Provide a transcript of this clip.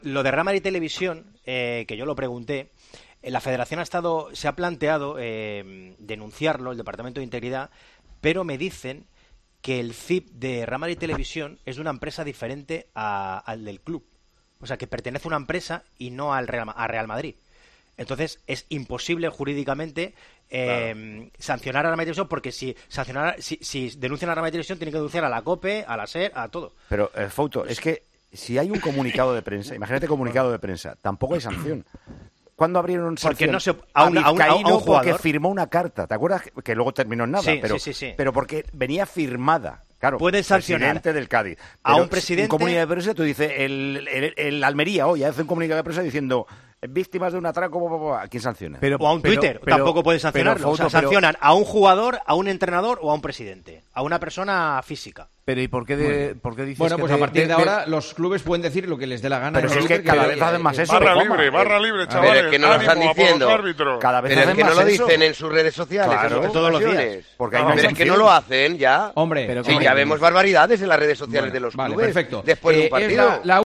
Lo de Real Madrid Televisión, que yo lo pregunté, la Federación se ha planteado denunciarlo, el Departamento de Integridad, pero me dicen que el CIP de Real Madrid Televisión es de una empresa diferente al del club. O sea, que pertenece a una empresa y no a Real Madrid. Entonces, es imposible jurídicamente sancionar a Real Madrid Televisión, porque si denuncian a Real Madrid Televisión, tienen que denunciar a la COPE, a la SER, a todo. Pero, Fouto, es que si hay un comunicado de prensa, imagínate comunicado de prensa, tampoco hay sanción. ¿Cuándo abrieron sanción? Porque no se a un jugador, porque firmó una carta, ¿te acuerdas? Que luego terminó en nada, sí. Pero porque venía firmada. Claro, pueden sancionar presidente del Cádiz. a un presidente. Un comunicado de prensa, tú dices, el Almería hoy hace un comunicado de prensa diciendo víctimas de un atraco, ¿a quién sanciona? O a un Twitter, tampoco pueden sancionarlo. Sancionan a un jugador, a un entrenador o a un presidente, a una persona física. Pero ¿y por qué dices bueno, que pues a partir de ahora los clubes pueden decir lo que les dé la gana. Pero si es que cada vez hacen más eso. Barra libre, chavales. Pero es que no lo están diciendo. Cada vez pero es que no lo eso. dicen en sus redes sociales. Claro, todos los días. Porque pero es que no lo hacen ya. Hombre, sí, ya vemos barbaridades en las redes sociales de los clubes. Perfecto. Después de un partido.